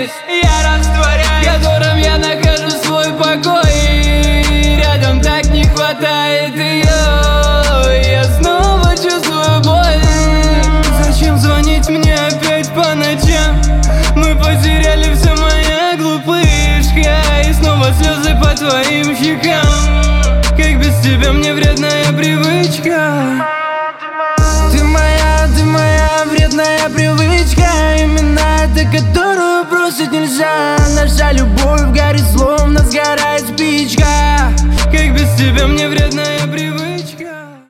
я растворяюсь, в котором я нахожу свой покой. И рядом так не хватает ее. Я снова чувствую боль. Зачем звонить мне опять по ночам? Мы потеряли все, моя глупышка. И снова слезы по твоим щекам. Как без тебя мне вредная привычка. Ты моя вредная привычка. Именно эта, которую бросить нельзя. Наша любовь горит, словно сгорает спичка. Как без тебя мне вредная